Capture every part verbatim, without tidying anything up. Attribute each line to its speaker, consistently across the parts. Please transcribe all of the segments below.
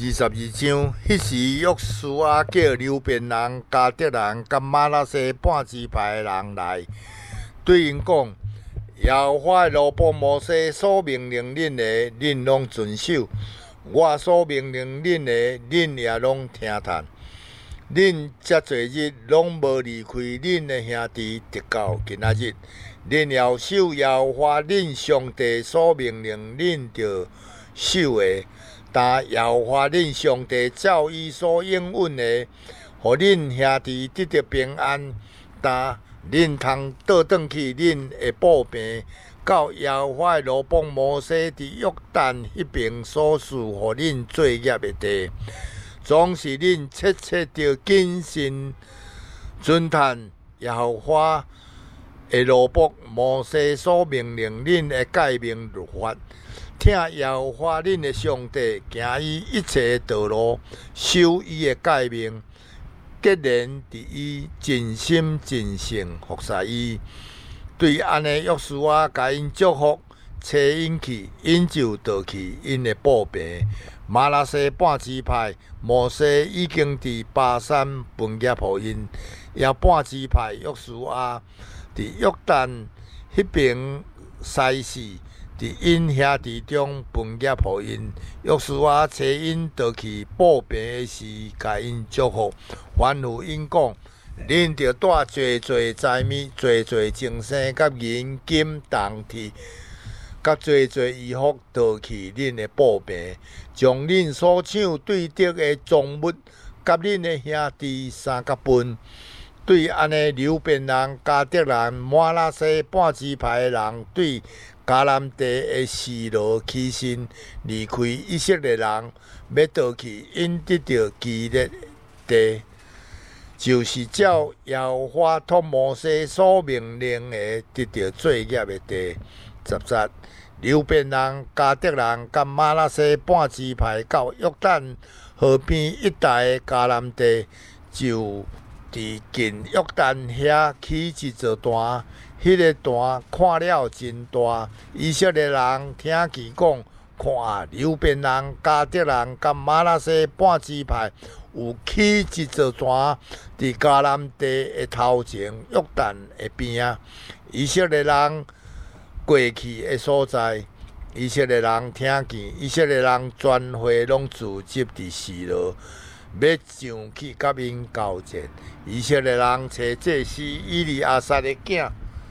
Speaker 1: 二十二章，迄时约书亚叫流便人、迦得人、甲玛拿西半支派的人来，对因讲：耶和华的罗卜摩西所命令恁的，恁拢遵守；我所命令恁的，恁也拢听叹。恁遮侪日拢无离开恁的兄弟，直到今仔日。恁要守耶和华恁上帝所命令恁着守的。但耶和华恁上帝照伊所应允的，互恁兄弟得到平安。但恁通倒转去恁的步病，到耶和华的罗卜摩西伫约旦迄边所赐互恁作业的地，总是恁切切着谨慎遵探耶和华的罗卜摩西所命令恁的诫命律法。听耶和华恁的上帝，行伊一切的道路，守伊的诫命，结连伫伊真心真性服侍伊。对安尼，约书亚甲因祝福，找因去，因就倒去因的步病。玛拿西半支派，摩西已经伫巴山分业互因，也半支派约书亚伫约旦迄边西死。伫因兄弟中分业互因，约书亚找因倒去步病的时，甲因祝福，吩咐因讲：恁着带侪侪财物、侪侪精生、甲银金铜铁，甲侪侪衣服倒去恁的步病，将恁所抢对得的赃物，甲恁的兄弟三甲分。对安尼，流便人、迦得人、玛拿西半支派的人对迦南地的示罗起身，离开以色列人，要倒去因得到基列地，就是照耶和华托摩西所命令的得到作业的地。十节，流便人、迦得人、甲玛拿西半支派到约旦河边一带的迦南地，就伫近约旦遐起一座坛。迄个坛看了真大，以色列人听其讲，看流便人、迦得人、甲玛拿西半支派有起一座坛，伫迦南地的头前，约旦的边啊。以色列人过去的所在，以色列人听见，以色列人全会拢聚集伫示罗，要上去甲因交战。以色列人找祭司以利亚撒的囝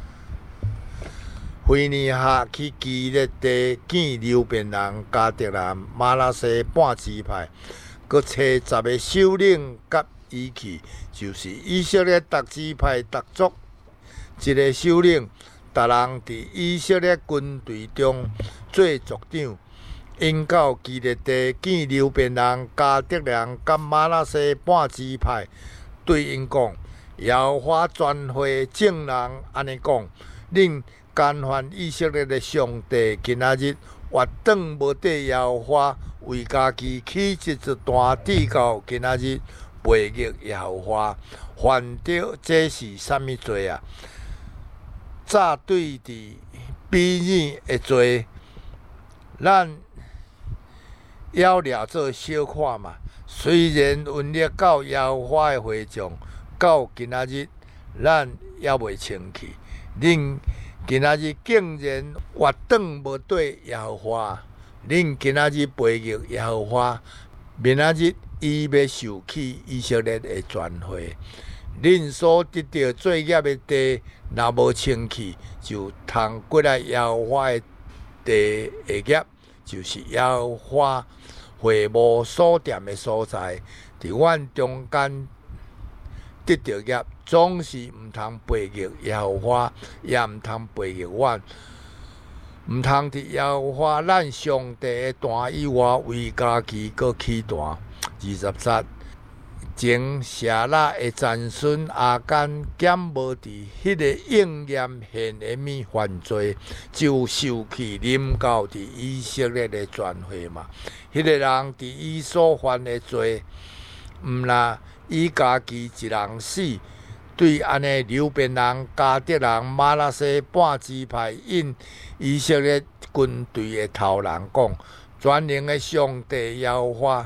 Speaker 1: 菲尼哈去基列地见流便人、迦得人、玛拿西半支派，佮找十个首领甲伊去，就是以色列各支派各族一个首领，逐人伫以色列军队中做族长。因到基列地见流便人、迦得人甲玛拿西半支派，对因讲：耶和华全会众人安尼讲，恁干犯以色列的上帝，今仔日活转无缀耶和华，为家己起一座坛，直到今仔日背逆耶和华，犯着这是啥物罪啊？早对伫比拟的罪，咱要掠做小看嘛。虽然运力到耶和华的会众，到今仔日咱也袂清气。恁今仔日竟然活转无对耶和华，恁今仔日背逆耶和华，明仔日伊要受起以色列的全会。恁所得到作业的地，若无清气，就通过来耶和华的地的业，就是耶和华会幕所惦的所在，伫阮中间得到业，总是毋通背逆耶和华，也毋通背逆阮，毋通伫耶和华咱上帝的坛以外为家己搁起坛。二十节，前舍拉的曾孙亚干减无伫迄个应验献的物犯罪，就受去临到伫以色列的全会嘛。迄个人伫伊所犯的罪，毋若伊家己一人死。对安尼，流便人、迦得人、玛拿西半支派因以色列军队的头人讲：全能的上帝耶和华，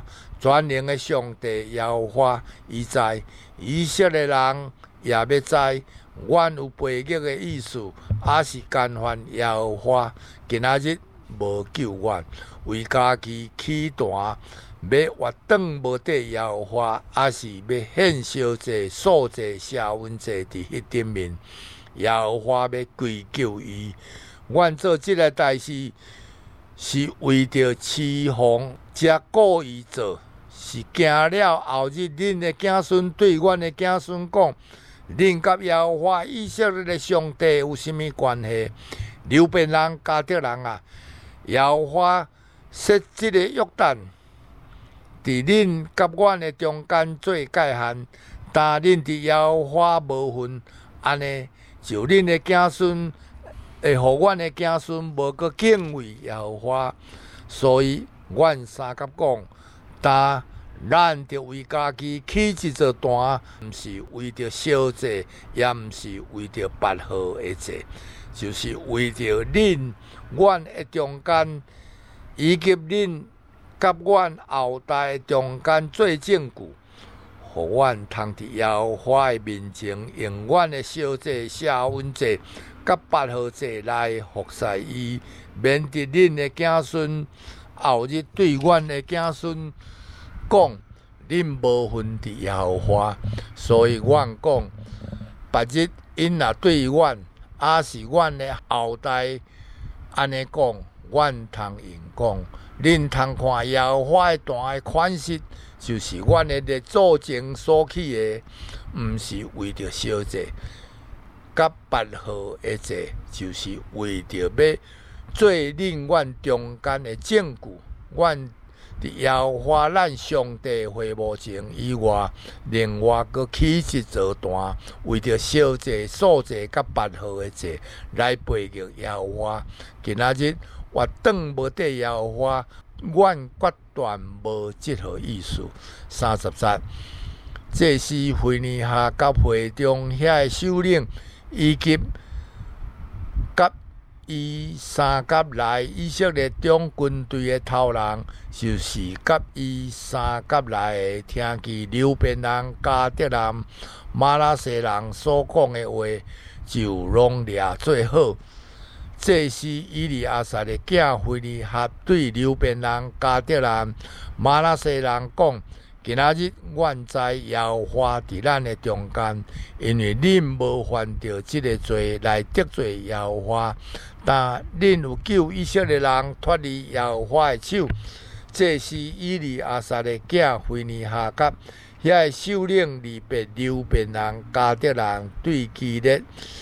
Speaker 1: 全能的上帝耶和华，伊知，以色列人也要知，阮有背逆的意思，也是干犯耶和华。今仔日无救阮，为家己起弹。要活转无得耶和华，还是要献烧祭、素祭、社温祭伫迄顶面？耶和华要归咎伊。阮做即个代志，是为着侍奉，才故意做，是惊了后日恁的子孙对阮的子孙讲：恁甲耶和华以色列的上帝有甚物关系？流便人、迦得人啊，耶和华设即个约旦。伫恁甲阮的中间做界限，但恁伫耶和华无份，安尼就恁的子孙会互阮的子孙无搁敬畏耶和华。所以，阮三甲讲，但咱着为家己起一座坛，毋是为着烧祭，也毋是为着别号的祭，就是为着恁阮的中间，以及恁。甲阮后代中间做证据，互阮通伫耶和华的面前用阮的烧祭、社温祭、甲八号祭来服侍伊，免得恁的子孙后日对阮的子孙讲，恁无分伫耶和华。所以阮讲，别日因若对阮，也是阮的后代安尼讲，阮通用讲。恁通看耶和华的坛的款式，就是阮的列祖前所起的，毋是为着烧祭，甲别号的祭，就是为着要做恁阮中间的证据。阮伫耶和华咱上帝会幕前以外，另外搁起一座坛，为着烧祭、素祭甲别号的祭来背逆耶和华。今仔日。活转无得耶和华，阮决断无即号意思。三十节，这是腓尼哈甲会中遐个首领，以及甲伊三甲来以色列中军队的头人，就是甲伊三甲来的听见流便人、迦得人、马拉西人所讲的话，就拢掠做好。这是以利亚撒的囝腓尼哈对流便人、迦得人、马拉西人讲：今仔日阮知耶和华伫咱的中间，因为恁无犯着即个罪来得罪耶和华，但恁有救以色列人脱离耶和华的手。这是以利亚撒的囝腓尼哈甲遐个首领离别流便人、迦得人对基列。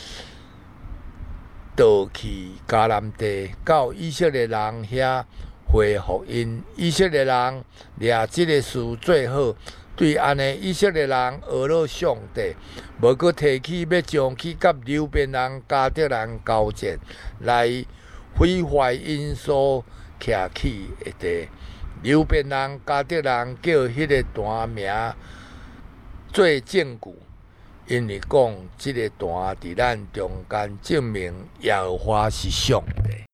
Speaker 1: 倒去迦南地，到以色列人遐回福音。以色列人掠即个事最好，对安尼以色列人学了上帝，无搁提起要将去甲流便人、迦得人交战，来毁坏因所徛起的地。流便人、迦得人叫迄个坛名做证据。因为讲，即个坛伫咱中间证明耶和华是上帝。